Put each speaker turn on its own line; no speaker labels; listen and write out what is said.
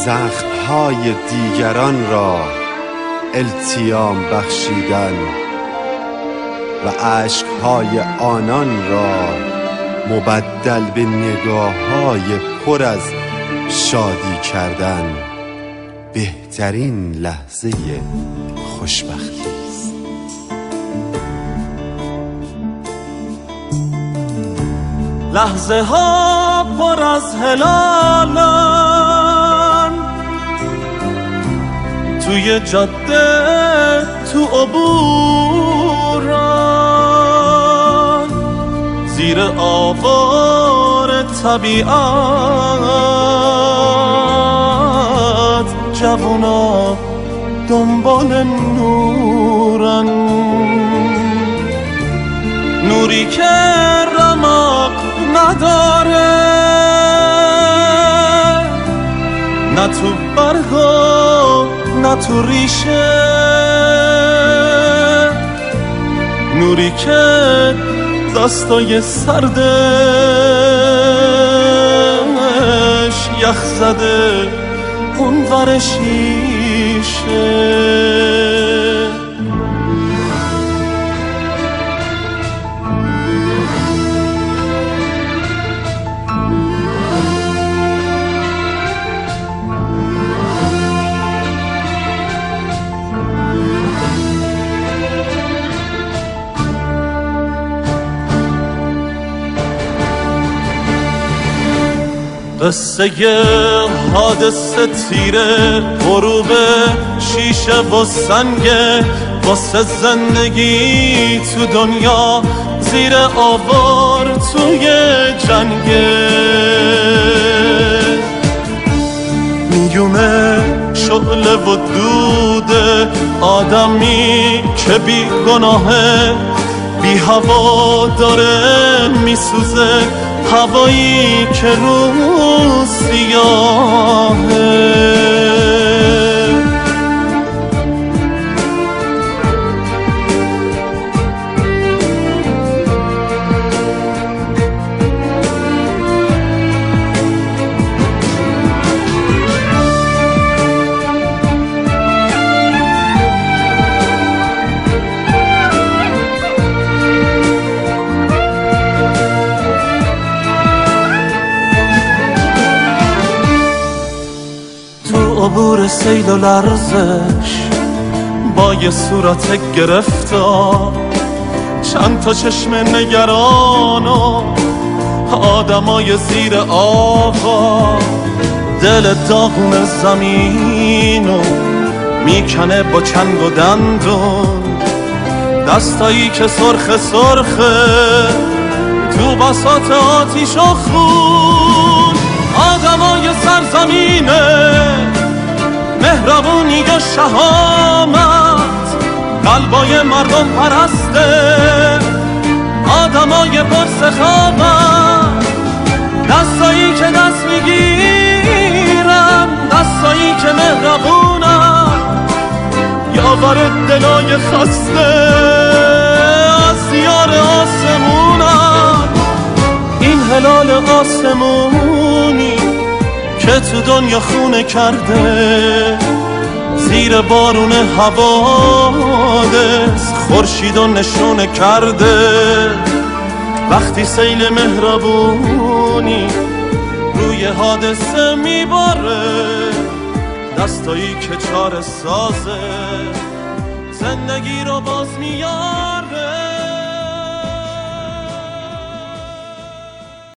زخم‌های دیگران را التیام بخشیدن و اشک‌های آنان را مبدل به نگاه‌های پر از شادی کردن بهترین لحظه خوشبختی است.
لحظه ها پر از هلالن توی جاده تو عبورن زیر آوار طبیعت جوونا دنبال نورن، نوری که رمق نداره نه تو برگا نه تو ریشه، نوری که دستای سردش یخ زده اون ور شیشه. قصه حادثه تیره غروب شیشه و سنگه واسه زندگی تو دنیا زیر آوار توی جنگه، میونه شعله و دوده آدمی که بی گناهه بی هوا داره میسوزه، هوایی که رو سیاهه. عبور سیل و لرزش با یه صورت گرفتار، چند تا چشم نگران و آدمای زیر آقا، دل داغون زمینو میکنه با چنگ و دندون، دستایی که سرخ سرخه تو بساط آتیش و خون، آدمای سرزمینه مهربونی و شهامت، قلبای مردم پرسته آدمای پر سخاوت، دستایی که دست میگیرن دستایی که مهربونن، یاور دلای خسته از دیار آسمونن، این هلال آسمونی که تو دنیا خونه کرده زیر بارون حوادث خورشیدو نشونه کرده، وقتی سیل مهربونی روی حادثه میباره، دستایی که چاره سازه زندگی رو باز میاره.